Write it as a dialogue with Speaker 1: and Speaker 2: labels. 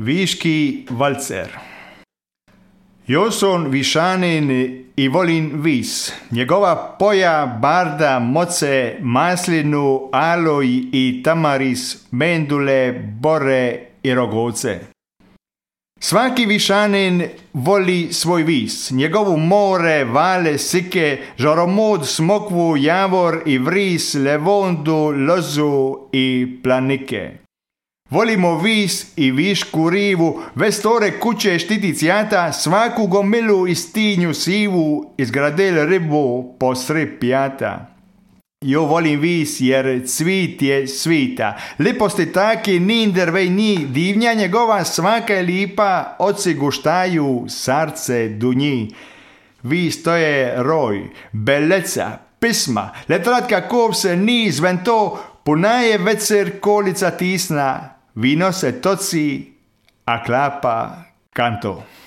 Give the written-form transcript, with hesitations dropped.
Speaker 1: Viški valcer. Joson Višanin i volim vis. Njegova poja, barda, moce, maslinu, aloj i tamaris, mendule, bore i rogovce. Svaki Višanin voli svoj vis. Njegovu more, vale, sike, žoromod, smokvu, javor i vris, levondu, lozu i planike. Volimo vis i višku rivu, vestore kuće štiticjata, svaku gomilu i stinju sivu, izgradel ribu posred pijata. Jo volim vis jer cvit je svita, liposti taki ninder vej ni, divnja njegova svaka je lipa, oci guštaju, sarce dunji. Vis to je roj, beleca, pisma, letratka kov se ni zvento, punaje vecer kolica tisna, vino se toci, a klapa kanto.